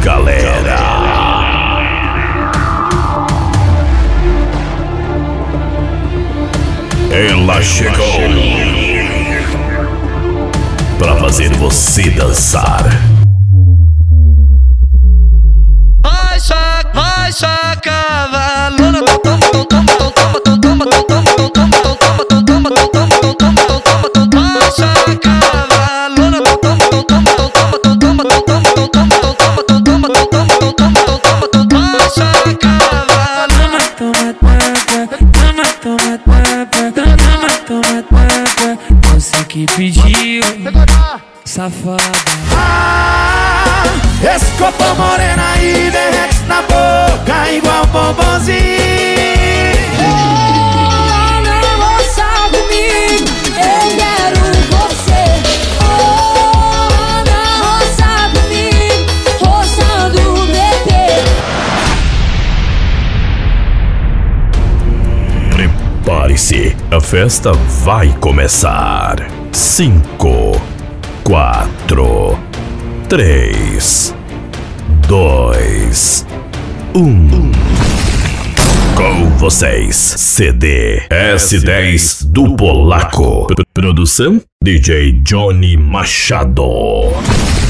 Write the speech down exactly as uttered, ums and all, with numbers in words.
galera. Ela chegou pra fazer você dançar. Vai, saca, vai, saca, valona, toma, toma, toma, toma, toma, toma, toma, toma, toma, toma, toma, toma, toma, vai, saca, valona, toma, toma, toma, toma, toma, toma, toma, toma, toma, toma, vai, saca, valona, Toma, toma, toma, toma, toma, toma, toma, você que pediu, safada. Ah, esse copo morena aí derrete na boca igual bombonzinho. Oh, não roça comigo, eu quero você. Oh, não roça comigo, roçando o bebê. Prepare-se, a festa vai começar. Cinco, quatro, três, dois, um. Com vocês, C D S dez do Polaco. Produção D J Johnny Machado.